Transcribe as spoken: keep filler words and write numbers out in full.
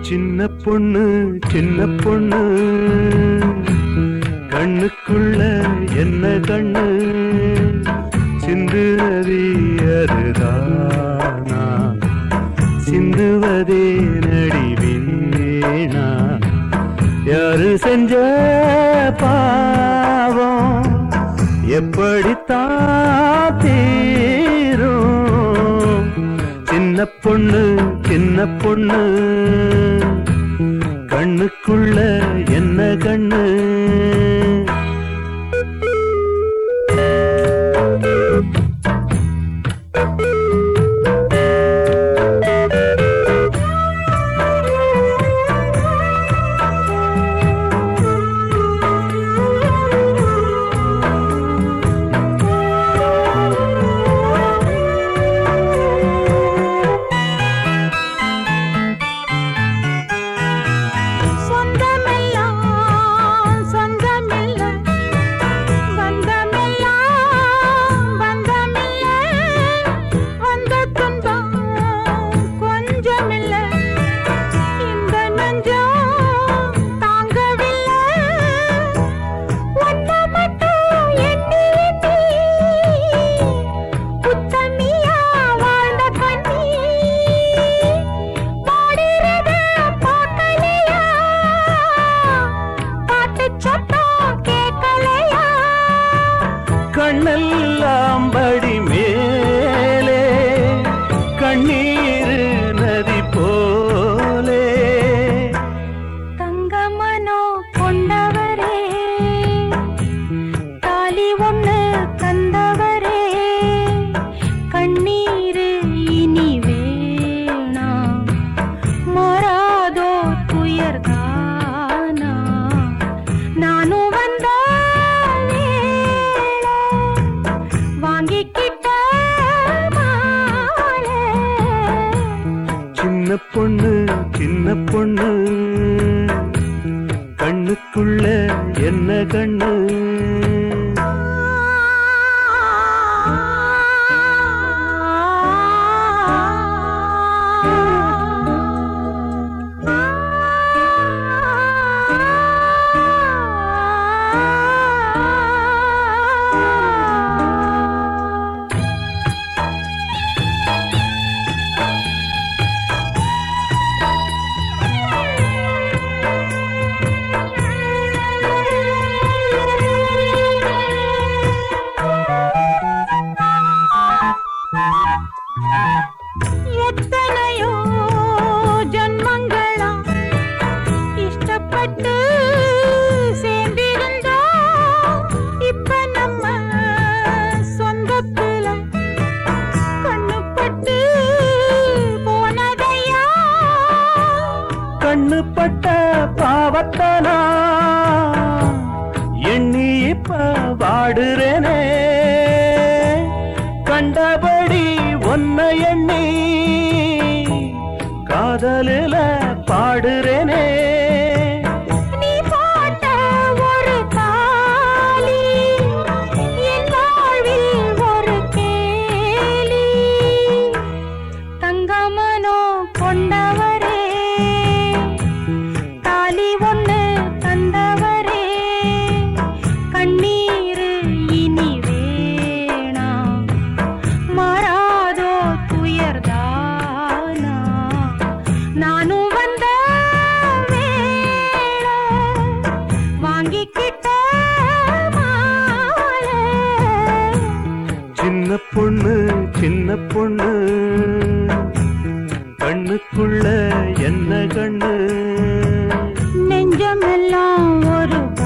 சின்ன பொண்ணு சின்ன பொண்ணு கண்ணுக்குள்ள என்ன கண்ணு சிந்துவதே அதுதானா சிந்துவதே நடிவேனா யாரு செஞ்ச பாவம் எப்படித்தான் தீரும் சின்ன பொண்ணு சின்ன பொண்ணு கண்ணுக்குள்ள என்ன கண்ணு கண்ணெல்லாம் படி மேலே கண்ணீர் நதி போலே தங்கமனோ கொண்டவரே தாலி ஒண்ணு தந்தவரே கண்ணீர் இனி வேணா மாறாதோ துயர்தானா நானும் வந்த சின்ன பொண்ணு சின்ன பொண்ணு கண்ணுக்குள்ள என்ன கண்ணு எத்தனையோ ஜன்மங்களா இஷ்டப்பட்டு சேர்ந்திருந்தோம் இப்ப நம்ம சொந்தத்துல கண்ணுப்பட்டு போனதையா கண்ணுப்பட்ட பாவத்தனா எண்ணி இப்ப வாடுறேனே கண்டபடி ஒன்ன எண்ணி காதலில பாடுறேனே நீ போட்ட ஒரு தாலி என் வாழ்வில் ஒரு கேலி தங்கமனோ கொண்டவரே தாலி ஒண்ணு தந்தவரே கண்ணீர் இனி வேணா மாறாதோ துயர்தானா நானும் வந்த வேளை வாங்கிக்கிட்ட மாலை சின்ன பொண்ணு சின்ன பொண்ணு கண்ணுக்குள்ள என்ன கண்ணு நெஞ்சமெல்லாம் ஒரு